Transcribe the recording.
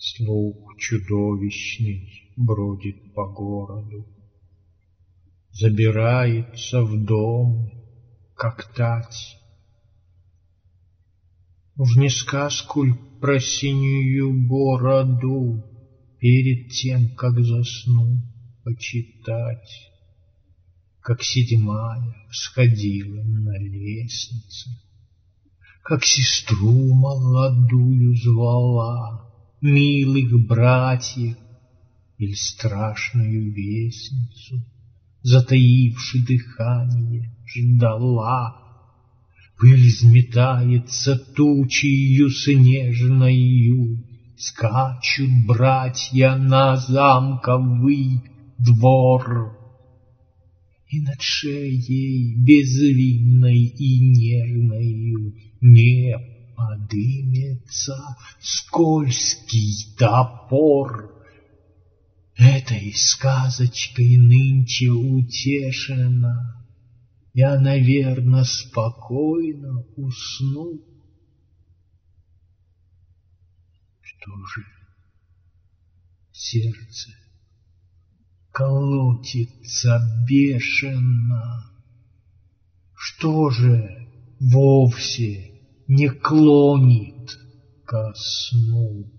Слух чудовищный бродит по городу, забирается в дом, как тать. Уж не сказку ль про синюю бороду перед тем, как засну, почитать? Как седьмая всходила на лестницу, как сестру молодую звала, милых братьев или страшную вестницу, затаивши дыхание, ждала. Пыль взметается тучею снежною, скачут братья на замковый двор. И над шеей безвинной и нежною не подымется скользкий топор. Этой сказочкой нынче утешена, я, наверно, спокойно усну. Что же сердце колотится бешено? Что же вовсе не клонит ко сну?